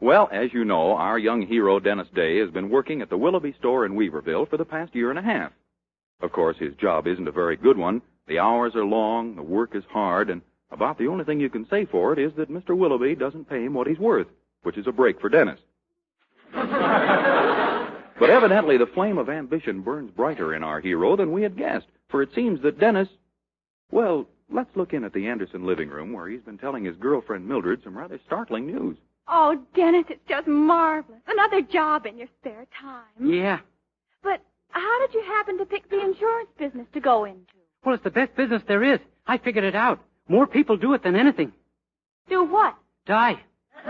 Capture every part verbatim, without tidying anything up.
Well, as you know, our young hero, Dennis Day, has been working at the Willoughby store in Weaverville for the past year and a half. Of course, his job isn't a very good one. The hours are long, the work is hard, and about the only thing you can say for it is that Mister Willoughby doesn't pay him what he's worth, which is a break for Dennis. But evidently the flame of ambition burns brighter in our hero than we had guessed, for it seems that Dennis... Well, let's look in at the Anderson living room where he's been telling his girlfriend Mildred some rather startling news. Oh, Dennis, it's just marvelous. Another job in your spare time. Yeah. But how did you happen to pick the insurance business to go into? Well, it's the best business there is. I figured it out. More people do it than anything. Do what? Die.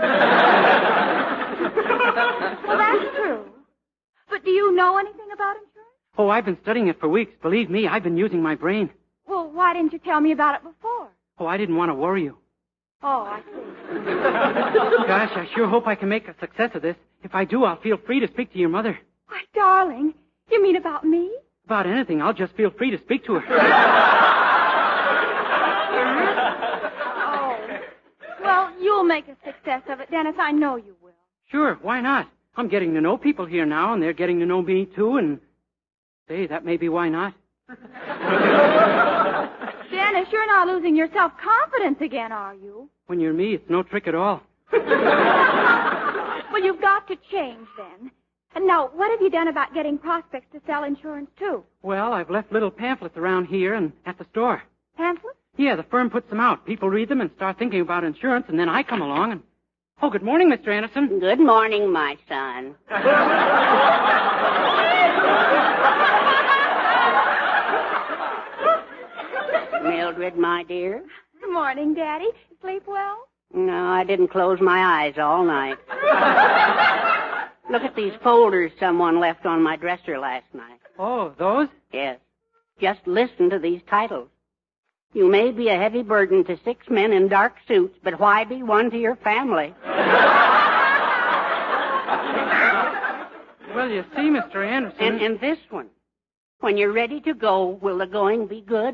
Well, that's true. But do you know anything about insurance? Oh, I've been studying it for weeks. Believe me, I've been using my brain. Well, why didn't you tell me about it before? Oh, I didn't want to worry you. Oh, I see. Gosh, I sure hope I can make a success of this. If I do, I'll feel free to speak to your mother. Why, darling, you mean about me? About anything. I'll just feel free to speak to her. Oh. Well, you'll make a success of it, Dennis. I know you will. Sure, why not? I'm getting to know people here now, and they're getting to know me, too, and... Say, that may be why not. Dennis, you're not losing your self-confidence again, are you? When you're me, it's no trick at all. Well, you've got to change, then. And now, what have you done about getting prospects to sell insurance, too? Well, I've left little pamphlets around here and at the store. Pamphlets? Yeah, the firm puts them out. People read them and start thinking about insurance, and then I come along and... Oh, good morning, Mister Anderson. Good morning, my son. Mildred, my dear. Good morning, Daddy. Sleep well? No, I didn't close my eyes all night. Look at these folders someone left on my dresser last night. Oh, those? Yes. Just listen to these titles. You may be a heavy burden to six men in dark suits, but why be one to your family? Well, you see, Mister Anderson... And, and this one. When you're ready to go, will the going be good?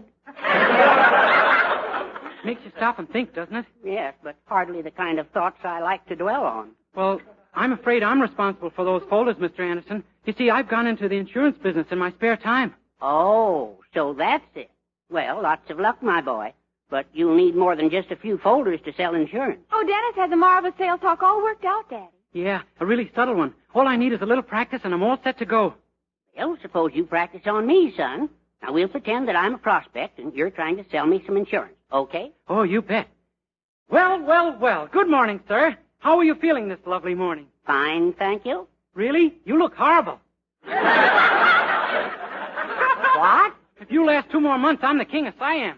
Makes you stop and think, doesn't it? Yes, but hardly the kind of thoughts I like to dwell on. Well, I'm afraid I'm responsible for those folders, Mister Anderson. You see, I've gone into the insurance business in my spare time. Oh, so that's it. Well, lots of luck, my boy. But you'll need more than just a few folders to sell insurance. Oh, Dennis has a marvelous sales talk all worked out, Daddy. Yeah, a really subtle one. All I need is a little practice and I'm all set to go. Well, suppose you practice on me, son. Now, we'll pretend that I'm a prospect and you're trying to sell me some insurance, okay? Oh, you bet. Well, well, well. Good morning, sir. How are you feeling this lovely morning? Fine, thank you. Really? You look horrible. What? If you last two more months, I'm the king of Siam.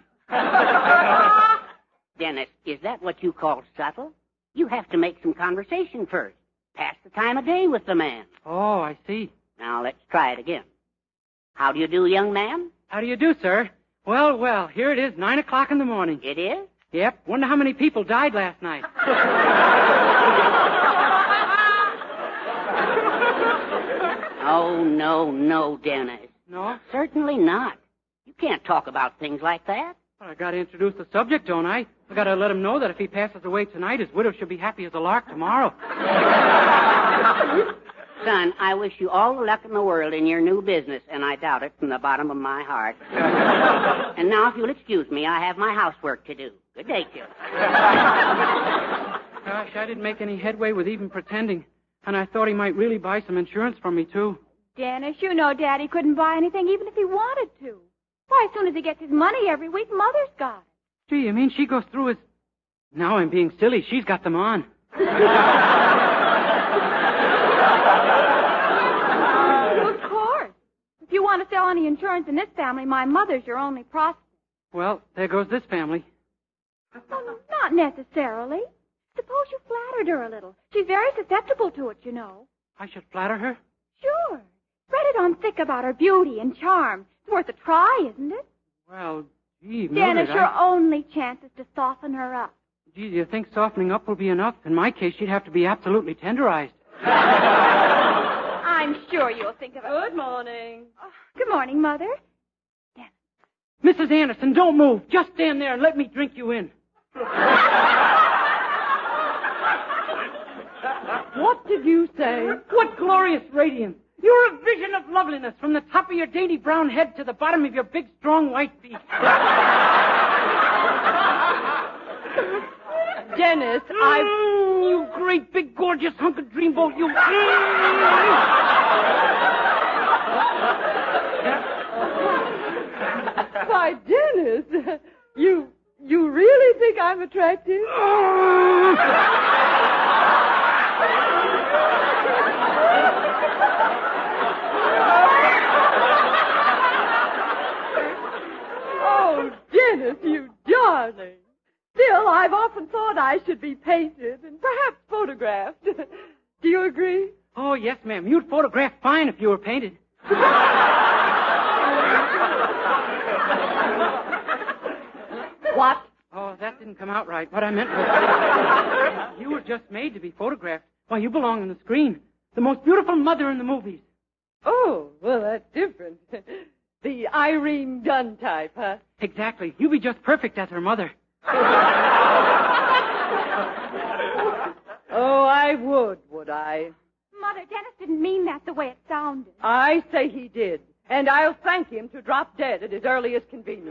Dennis, is that what you call subtle? You have to make some conversation first. Pass the time of day with the man. Oh, I see. Now, let's try it again. How do you do, young man? How do you do, sir? Well, well, here it is, nine o'clock in the morning. It is? Yep. Wonder how many people died last night. Oh, no, no, Dennis. No? Certainly not. You can't talk about things like that. Well, I gotta introduce the subject, don't I? I gotta let him know that if he passes away tonight, his widow should be happy as a lark tomorrow. Son, I wish you all the luck in the world in your new business, and I doubt it from the bottom of my heart. And now, if you'll excuse me, I have my housework to do. Good day, kid. Gosh, I didn't make any headway with even pretending. And I thought he might really buy some insurance from me, too. Dennis, you know Daddy couldn't buy anything even if he wanted to. Why, as soon as he gets his money every week, Mother's got it. Gee, you mean she goes through his... Now I'm being silly. She's got them on. Of course. If you want to sell any insurance in this family, my mother's your only prospect. Well, there goes this family. Oh, not necessarily. Suppose you flattered her a little. She's very susceptible to it, you know. I should flatter her? Sure. Spread it on thick about her beauty and charm. It's worth a try, isn't it? Well, gee, Mildred, Dennis, your I... only chance is to soften her up. Gee, do you think softening up will be enough? In my case, she'd have to be absolutely tenderized. I'm sure you'll think of it. Good morning. Oh, good morning, Mother. Dennis. Missus Anderson, don't move. Just stand there and let me drink you in. What did you say? What glorious radiance. You're a vision of loveliness from the top of your dainty brown head to the bottom of your big, strong white feet. Dennis, I... Mm, you great, big, gorgeous hunk of dreamboat, you... Why, Dennis, you... you really think I'm attractive? Oh, Dennis, you darling. Still, I've often thought I should be painted and perhaps photographed. Do you agree? Oh, yes, ma'am. You'd photograph fine if you were painted. What? Oh, that didn't come out right. What I meant was... you were just made to be photographed. Why, you belong on the screen. The most beautiful mother in the movies. Oh, well, that's different. The Irene Dunn type, huh? Exactly. You'd be just perfect as her mother. Oh, I would, would I? Mother, Dennis didn't mean that the way it sounded. I say he did. And I'll thank him to drop dead at his earliest convenience.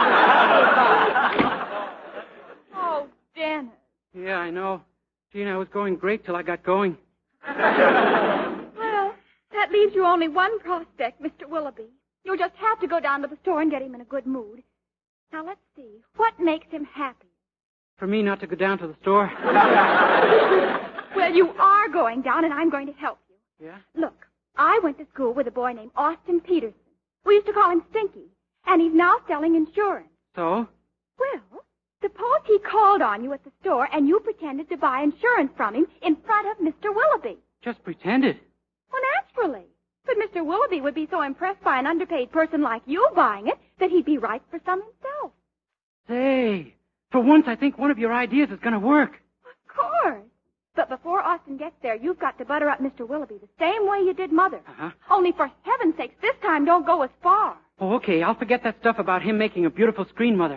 Oh, Dennis. Yeah, I know. Gene, I was going great till I got going. Well, that leaves you only one prospect, Mister Willoughby. You'll just have to go down to the store and get him in a good mood. Now, let's see. What makes him happy? For me not to go down to the store? Well, you are going down, and I'm going to help you. Yeah? Look, I went to school with a boy named Austin Peterson. We used to call him Stinky, and he's now selling insurance. So? Well, suppose he called on you at the store, and you pretended to buy insurance from him in front of Mister Willoughby. Just pretended. Well, naturally. But Mister Willoughby would be so impressed by an underpaid person like you buying it that he'd be ripe for some himself. Say, for once I think one of your ideas is going to work. Of course. But before Austin gets there, you've got to butter up Mister Willoughby the same way you did Mother. Uh-huh. Only for heaven's sakes, this time don't go as far. Oh, okay. I'll forget that stuff about him making a beautiful screen mother.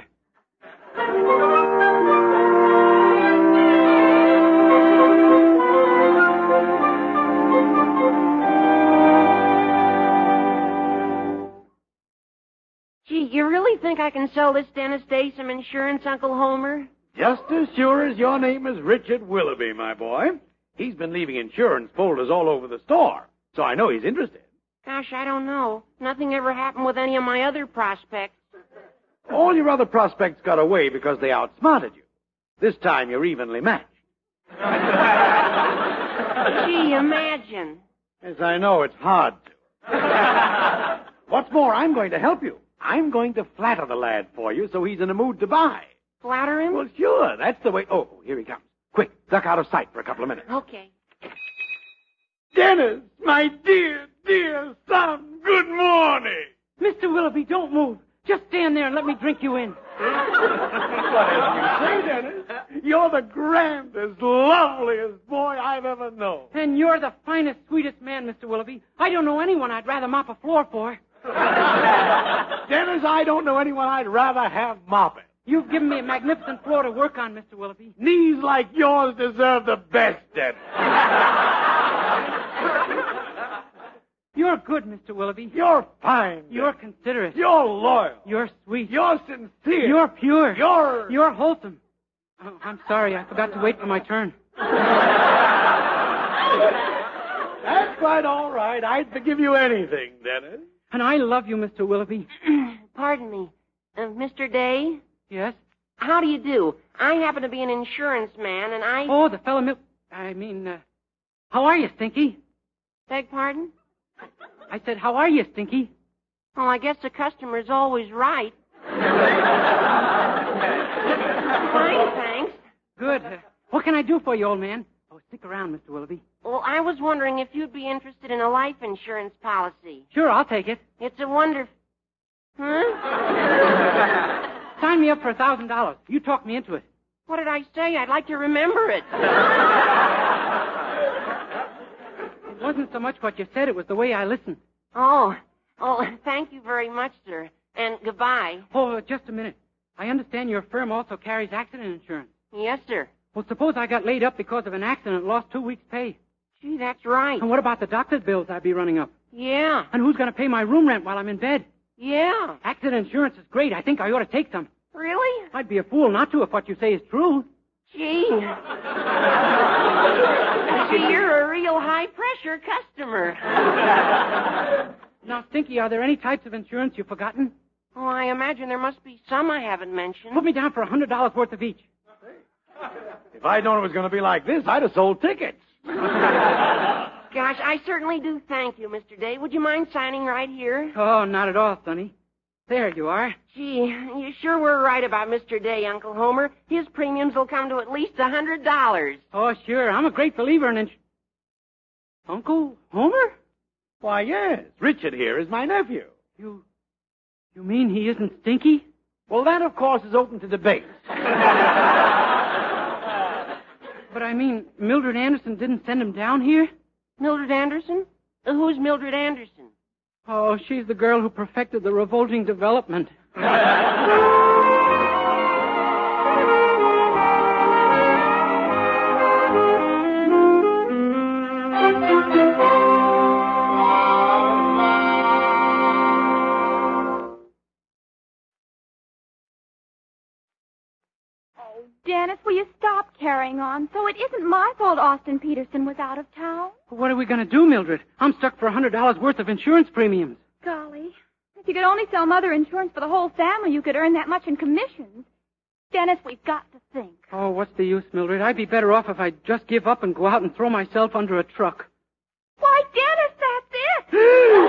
Gee, you really think I can sell this Dennis Day some insurance, Uncle Homer? Just as sure as your name is Richard Willoughby, my boy. He's been leaving insurance folders all over the store, so I know he's interested. Gosh, I don't know. Nothing ever happened with any of my other prospects. All your other prospects got away because they outsmarted you. This time you're evenly matched. Gee, imagine. Yes, I know. It's hard to. What's more, I'm going to help you. I'm going to flatter the lad for you so he's in a mood to buy. Flatter him? Well, sure. That's the way. Oh, here he comes. Quick, duck out of sight for a couple of minutes. Okay. Dennis, my dear, dear son, good morning. Mister Willoughby, don't move. Just stand there and let me drink you in. Whatever you say, Dennis. You're the grandest, loveliest boy I've ever known. And you're the finest, sweetest man, Mister Willoughby. I don't know anyone I'd rather mop a floor for. Dennis, I don't know anyone I'd rather have mopping. You've given me a magnificent floor to work on, Mister Willoughby. Knees like yours deserve the best, Dennis. You're good, Mister Willoughby. You're fine. Dennis. You're considerate. You're loyal. You're sweet. You're sincere. You're pure. You're... You're wholesome. Oh, I'm sorry. I forgot to wait for my turn. That's quite all right. I'd forgive you anything, Dennis. And I love you, Mister Willoughby. Pardon me. Uh, Mister Day? Yes? How do you do? I happen to be an insurance man, and I... Oh, the fellow... Mil- I mean, uh, how are you, Stinky? Beg pardon? I said, how are you, Stinky? Well, I guess the customer's always right. Fine, thanks. Good. Uh, what can I do for you, old man? Oh, stick around, Mister Willoughby. Well, I was wondering if you'd be interested in a life insurance policy. Sure, I'll take it. It's a wonder... Huh? Sign me up for a thousand dollars. You talked me into it. What did I say? I'd like to remember it. It wasn't so much what you said, it was the way I listened. Oh. Oh, thank you very much, sir. And goodbye. Oh, just a minute. I understand your firm also carries accident insurance. Yes, sir. Well, suppose I got laid up because of an accident and lost two weeks' pay. Gee, that's right. And what about the doctor's bills I'd be running up? Yeah. And who's going to pay my room rent while I'm in bed? Yeah. Accident insurance is great. I think I ought to take some. Really? I'd be a fool not to if what you say is true. Gee. Gee, you're a real high-pressure customer. Now, Stinky, are there any types of insurance you've forgotten? Oh, I imagine there must be some I haven't mentioned. Put me down for a hundred dollars worth of each. If I'd known it was going to be like this, I'd have sold tickets. Gosh, I certainly do thank you, Mister Day. Would you mind signing right here? Oh, not at all, Sonny. There you are. Gee, you sure were right about Mister Day, Uncle Homer. His premiums will come to at least a hundred dollars. Oh, sure. I'm a great believer in ins... Uncle Homer? Why, yes. Richard here is my nephew. You... You mean he isn't Stinky? Well, that, of course, is open to debate. But I mean, Mildred Anderson didn't send him down here? Mildred Anderson? Uh, Who's Mildred Anderson? Oh, she's the girl who perfected the revolting development. Dennis, will you stop carrying on? So it isn't my fault Austin Peterson was out of town. What are we going to do, Mildred? I'm stuck for a hundred dollars worth of insurance premiums. Golly. If you could only sell Mother insurance for the whole family, you could earn that much in commissions. Dennis, we've got to think. Oh, what's the use, Mildred? I'd be better off if I'd just give up and go out and throw myself under a truck. Why, Dennis, that's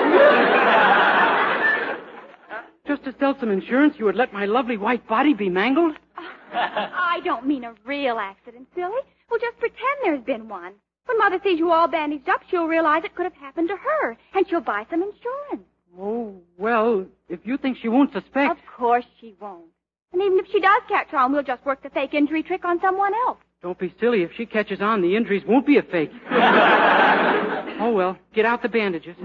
it! Just to sell some insurance, you would let my lovely white body be mangled? I don't mean a real accident, silly. We'll just pretend there's been one. When Mother sees you all bandaged up, she'll realize it could have happened to her, and she'll buy some insurance. Oh, well, if you think she won't suspect... Of course she won't. And even if she does catch on, we'll just work the fake injury trick on someone else. Don't be silly. If she catches on, the injuries won't be a fake. Oh, well, get out the bandages.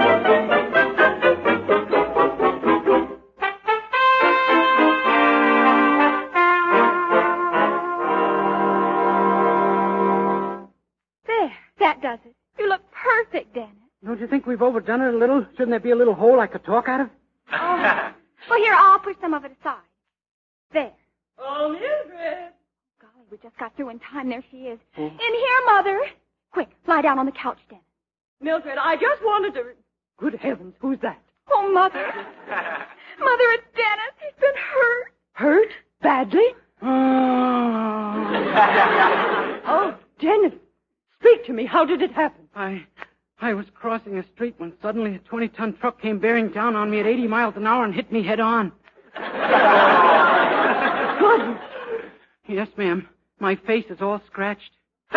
That does it. You look perfect, Dennis. Don't you think we've overdone it a little? Shouldn't there be a little hole I could talk out of? Oh. Well, here, I'll push some of it aside. There. Oh, Mildred. Golly, we just got through in time. There she is. Oh. In here, Mother. Quick, lie down on the couch, Dennis. Mildred, I just wanted to... Good heavens, who's that? Oh, Mother. Mother, it's Dennis. He's been hurt. Hurt? Badly? Oh. Oh, Dennis. Speak to me. How did it happen? I... I was crossing a street when suddenly a twenty-ton truck came bearing down on me at eighty miles an hour and hit me head on. Good. Yes, ma'am. My face is all scratched.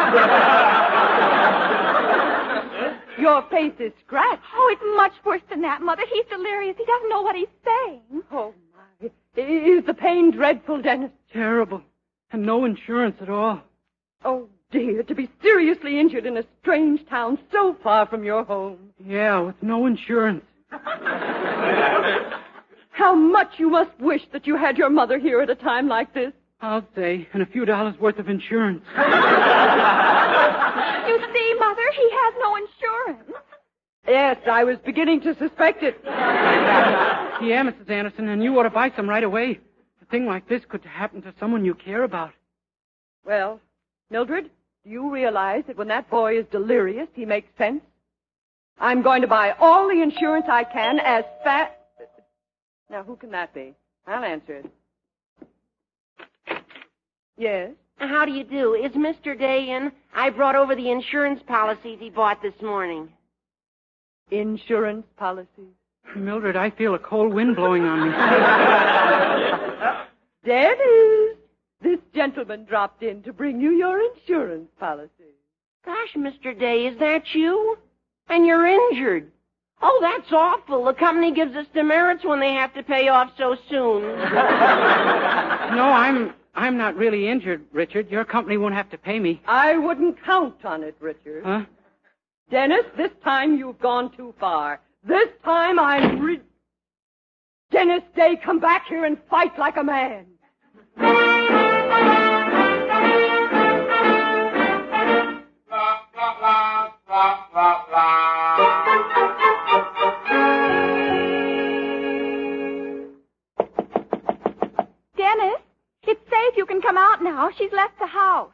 Your face is scratched. Oh, it's much worse than that, Mother. He's delirious. He doesn't know what he's saying. Oh, my. Is the pain dreadful, Dennis? Terrible. And no insurance at all. Oh, dear, to be seriously injured in a strange town so far from your home. Yeah, with no insurance. How much you must wish that you had your mother here at a time like this. I'll say, and a few dollars worth of insurance. You see, Mother, he has no insurance. Yes, I was beginning to suspect it. Yeah, Missus Anderson, and you ought to buy some right away. A thing like this could happen to someone you care about. Well, Mildred, do you realize that when that boy is delirious, he makes sense? I'm going to buy all the insurance I can as fast... Now, who can that be? I'll answer it. Yes? How do you do? Is Mister Day in? I brought over the insurance policies he bought this morning. Insurance policies? Mildred, I feel a cold wind blowing on me. Dennis, this gentleman dropped in to bring you your insurance policy. Gosh, Mister Day, is that you? And you're injured. Oh, that's awful. The company gives us demerits when they have to pay off so soon. No, I'm I'm not really injured, Richard. Your company won't have to pay me. I wouldn't count on it, Richard. Huh? Dennis, this time you've gone too far. This time I'm re... Dennis Day, come back here and fight like a man. if you can come out now. She's left the house.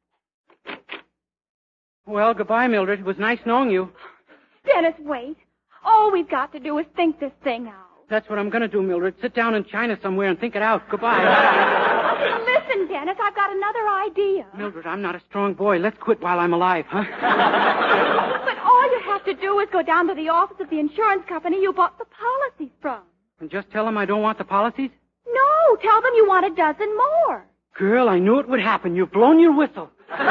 Well, goodbye, Mildred. It was nice knowing you. Dennis, wait. All we've got to do is think this thing out. That's what I'm going to do, Mildred. Sit down in China somewhere and think it out. Goodbye. Listen, Dennis, I've got another idea. Mildred, I'm not a strong boy. Let's quit while I'm alive, huh? But all you have to do is go down to the office of the insurance company you bought the policies from. And just tell them I don't want the policies? No, tell them you want a dozen more. Girl, I knew it would happen. You've blown your whistle.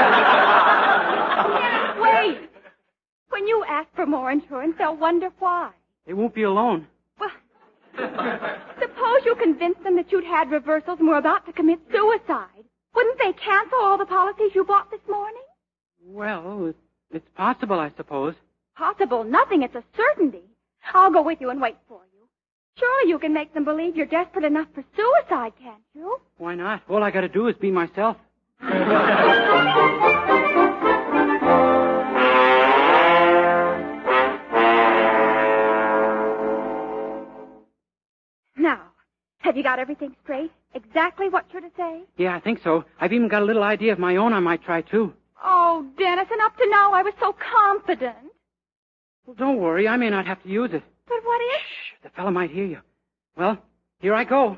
Dennis, wait. When you ask for more insurance, they'll wonder why. They won't be alone. Well, suppose you convinced them that you'd had reversals and were about to commit suicide. Wouldn't they cancel all the policies you bought this morning? Well, it, it's possible, I suppose. Possible nothing. It's a certainty. I'll go with you and wait for you. Surely you can make them believe you're desperate enough for suicide, can't you? Why not? All I got to do is be myself. Now, have you got everything straight? Exactly what you're to say? Yeah, I think so. I've even got a little idea of my own I might try, too. Oh, Dennis, and up to now I was so confident. Well, don't worry. I may not have to use it. But what if... Shh, the fellow might hear you. Well, here I go.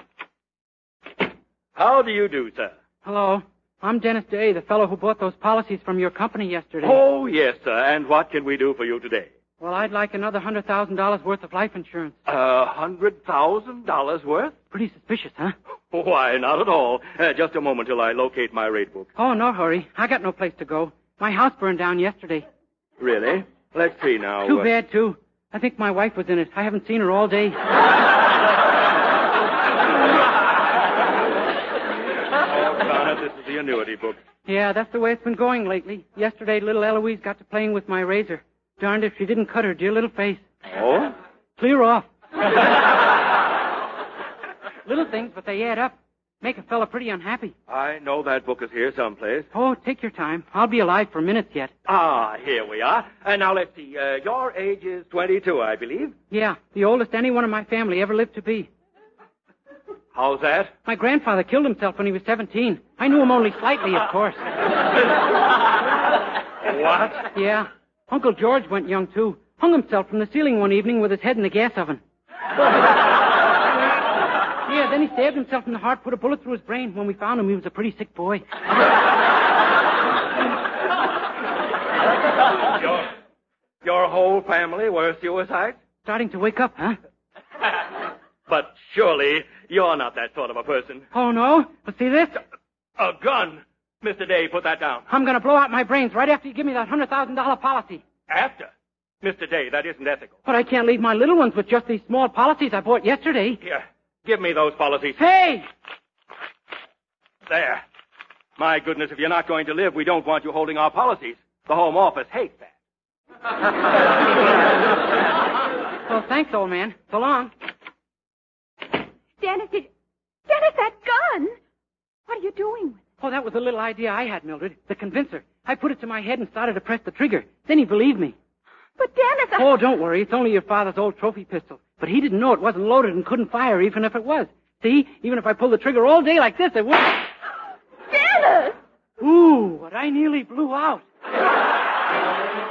How do you do, sir? Hello. I'm Dennis Day, the fellow who bought those policies from your company yesterday. Oh, yes, sir. And what can we do for you today? Well, I'd like another one hundred thousand dollars worth of life insurance. A hundred thousand dollars worth? Pretty suspicious, huh? Why, not at all. Uh, just a moment till I locate my rate book. Oh, no hurry. I got no place to go. My house burned down yesterday. Really? Let's see now. Too uh, bad, too. I think my wife was in it. I haven't seen her all day. Oh, Connor, this is the annuity book. Yeah, that's the way it's been going lately. Yesterday, little Eloise got to playing with my razor. Darned if she didn't cut her dear little face. Oh? Clear off. Little things, but they add up. Make a fella pretty unhappy. I know that book is here someplace. Oh, take your time. I'll be alive for minutes yet. Ah, here we are. And now let's see. Uh, your age is twenty-two, I believe. Yeah, the oldest anyone in my family ever lived to be. How's that? My grandfather killed himself when he was seventeen. I knew him only slightly, of course. What? Yeah. Uncle George went young, too. Hung himself from the ceiling one evening with his head in the gas oven. Yeah, then he stabbed himself in the heart, put a bullet through his brain. When we found him, he was a pretty sick boy. Your, your whole family were suicides? Starting to wake up, huh? But surely you're not that sort of a person. Oh, no? But see this? A gun. Mister Day, put that down. I'm going to blow out my brains right after you give me that one hundred thousand dollars policy. After? Mister Day, that isn't ethical. But I can't leave my little ones with just these small policies I bought yesterday. Here, give me those policies. Hey! There. My goodness, if you're not going to live, we don't want you holding our policies. The Home Office hates that. Well, thanks, old man. So long. Dennis, did... Dennis, that gun! What are you doing with it? Oh, that was a little idea I had, Mildred. The convincer. I put it to my head and started to press the trigger. Then he believed me. But Dennis, I... Oh, don't worry. It's only your father's old trophy pistol. But he didn't know it wasn't loaded and couldn't fire even if it was. See? Even if I pulled the trigger all day like this, it wouldn't. Dennis! Ooh, what I nearly blew out.